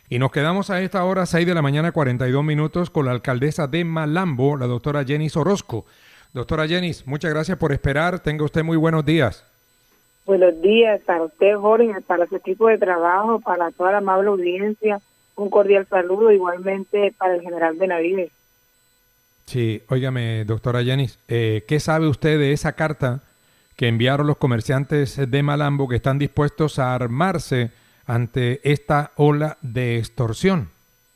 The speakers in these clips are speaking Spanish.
Y nos quedamos a esta hora, 6 de la mañana, 42 minutos, con la alcaldesa de Malambo, la doctora Jenis Orozco. Doctora Jenis, muchas gracias por esperar. Tenga usted muy buenos días. Buenos días para usted, Jorge, para su equipo de trabajo, para toda la amable audiencia. Un cordial saludo, igualmente para el general Benavides. Sí, óigame, doctora Jenis, ¿qué sabe usted de esa carta que enviaron los comerciantes de Malambo que están dispuestos a armarse ante esta ola de extorsión?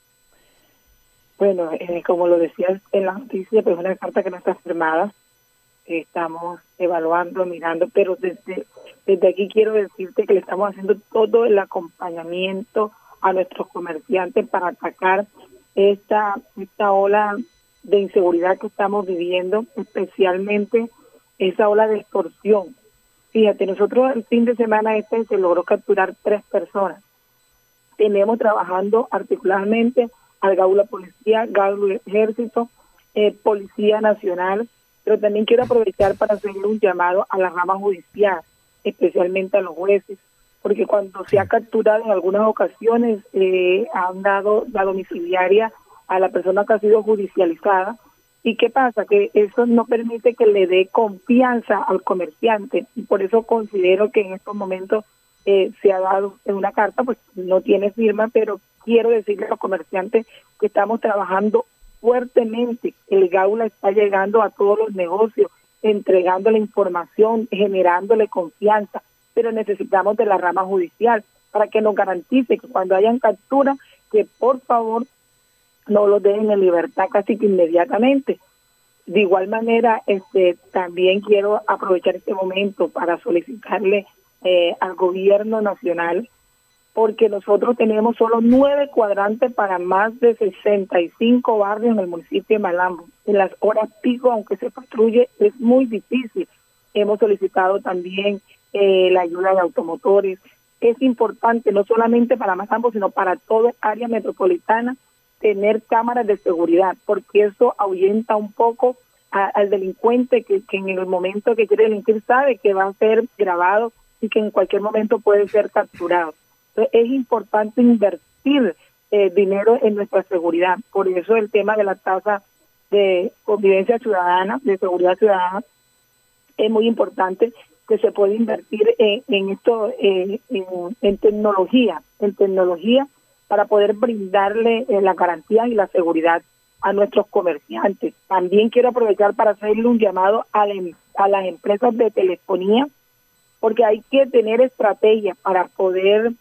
Bueno, como lo decía en la noticia, pues una carta que no está firmada. Estamos evaluando, mirando, pero desde aquí quiero decirte que le estamos haciendo todo el acompañamiento a nuestros comerciantes para atacar esta ola de inseguridad que estamos viviendo, especialmente esa ola de extorsión. Fíjate, nosotros el fin de semana se logró capturar 3 personas. Tenemos trabajando articuladamente al GAULA Policía, GAULA Ejército, Policía Nacional, pero también quiero aprovechar para hacerle un llamado a la rama judicial, especialmente a los jueces, porque cuando se ha capturado en algunas ocasiones han dado la domiciliaria a la persona que ha sido judicializada. ¿Y qué pasa? Que eso no permite que le dé confianza al comerciante, y por eso considero que en estos momentos se ha dado en una carta, pues no tiene firma, pero quiero decirle a los comerciantes que estamos trabajando fuertemente. El GAULA está llegando a todos los negocios, entregándole información, generándole confianza, pero necesitamos de la rama judicial para que nos garantice que cuando hayan captura, que por favor no los dejen en libertad casi que inmediatamente. De igual manera, también quiero aprovechar este momento para solicitarle al gobierno nacional, porque nosotros tenemos solo 9 cuadrantes para más de 65 barrios en el municipio de Malambo. En las horas pico, aunque se patrulle, es muy difícil. Hemos solicitado también la ayuda de automotores. Es importante, no solamente para Malambo, sino para toda el área metropolitana, tener cámaras de seguridad, porque eso ahuyenta un poco al delincuente que en el momento que quiere delinquir sabe que va a ser grabado y que en cualquier momento puede ser capturado. Entonces, es importante invertir dinero en nuestra seguridad. Por eso el tema de la tasa de convivencia ciudadana, de seguridad ciudadana, es muy importante, que se puede invertir en esto, en tecnología, para poder brindarle la garantía y la seguridad a nuestros comerciantes. También quiero aprovechar para hacerle un llamado a las empresas de telefonía, porque hay que tener estrategias para poder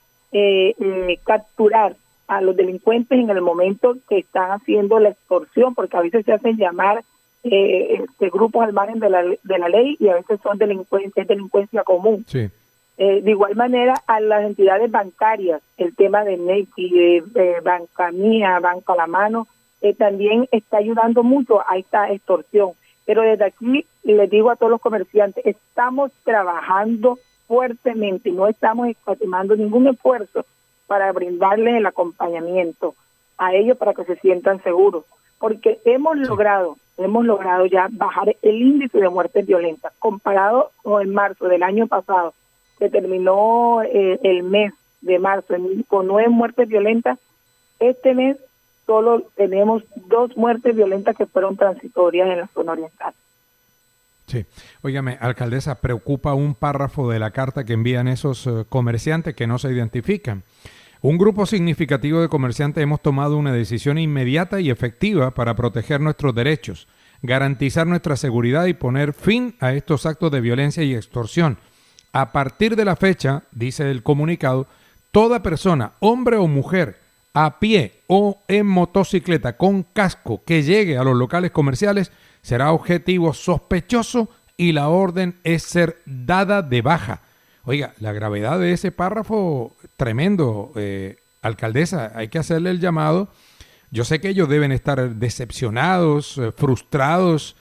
capturar a los delincuentes en el momento que están haciendo la extorsión, porque a veces se hacen llamar grupos al margen de la ley, y a veces son delincuencia común. Sí. De igual manera, a las entidades bancarias, el tema de Nexi, Banca Mía, Banco a la Mano, también está ayudando mucho a esta extorsión. Pero desde aquí les digo a todos los comerciantes, estamos trabajando fuertemente, no estamos escatimando ningún esfuerzo para brindarles el acompañamiento a ellos para que se sientan seguros, porque hemos logrado ya bajar el índice de muertes violentas comparado con el marzo del año pasado, que terminó el mes de marzo con 9 muertes violentas. Este mes solo tenemos 2 muertes violentas que fueron transitorias en la zona oriental. Sí. Óigame, alcaldesa, preocupa un párrafo de la carta que envían esos comerciantes que no se identifican. Un grupo significativo de comerciantes hemos tomado una decisión inmediata y efectiva para proteger nuestros derechos, garantizar nuestra seguridad y poner fin a estos actos de violencia y extorsión. A partir de la fecha, dice el comunicado, toda persona, hombre o mujer, a pie o en motocicleta con casco que llegue a los locales comerciales será objetivo sospechoso y la orden es ser dada de baja. Oiga, la gravedad de ese párrafo, tremendo, alcaldesa, hay que hacerle el llamado. Yo sé que ellos deben estar decepcionados, frustrados,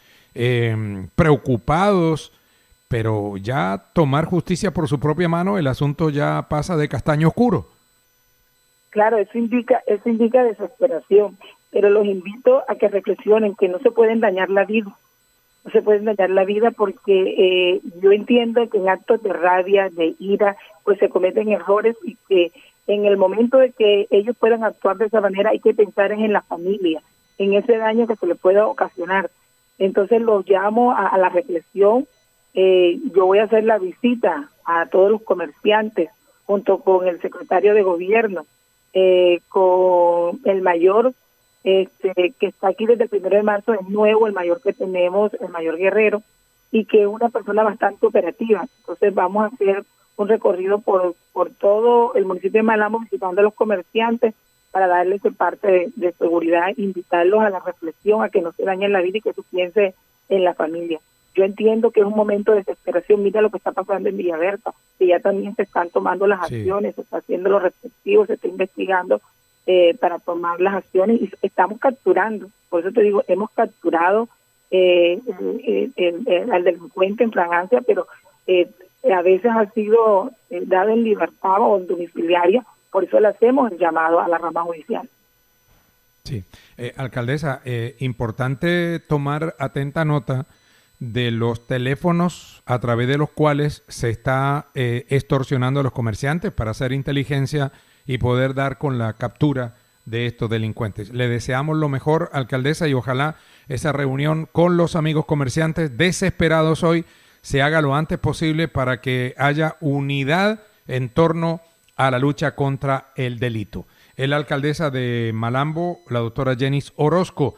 preocupados, pero ya tomar justicia por su propia mano, el asunto ya pasa de castaño oscuro. Claro, eso indica desesperación, pero los invito a que reflexionen que no se pueden dañar la vida. No se pueden dañar la vida porque yo entiendo que en actos de rabia, de ira, pues se cometen errores y que en el momento de que ellos puedan actuar de esa manera hay que pensar en la familia, en ese daño que se le pueda ocasionar. Entonces los llamo a la reflexión. Yo voy a hacer la visita a todos los comerciantes junto con el secretario de gobierno, con el mayor que está aquí desde el 1 de marzo, es nuevo, el mayor que tenemos, el mayor Guerrero, y que es una persona bastante operativa. Entonces vamos a hacer un recorrido por todo el municipio de Malambo visitando a los comerciantes para darles parte de seguridad, invitarlos a la reflexión, a que no se dañen la vida y que se piense en la familia. Yo entiendo que es un momento de desesperación. Mira lo que está pasando en Villaberta, que ya también se están tomando las acciones, se está haciendo lo respectivo, se está investigando para tomar las acciones y estamos capturando. Por eso te digo, hemos capturado al delincuente en fragancia, pero a veces ha sido dado en libertad o en domiciliaria. Por eso le hacemos el llamado a la rama judicial. Sí, alcaldesa, importante tomar atenta nota de los teléfonos a través de los cuales se está extorsionando a los comerciantes para hacer inteligencia y poder dar con la captura de estos delincuentes. Le deseamos lo mejor, alcaldesa, y ojalá esa reunión con los amigos comerciantes desesperados hoy se haga lo antes posible para que haya unidad en torno a la lucha contra el delito. Es la alcaldesa de Malambo, la doctora Jenis Orozco.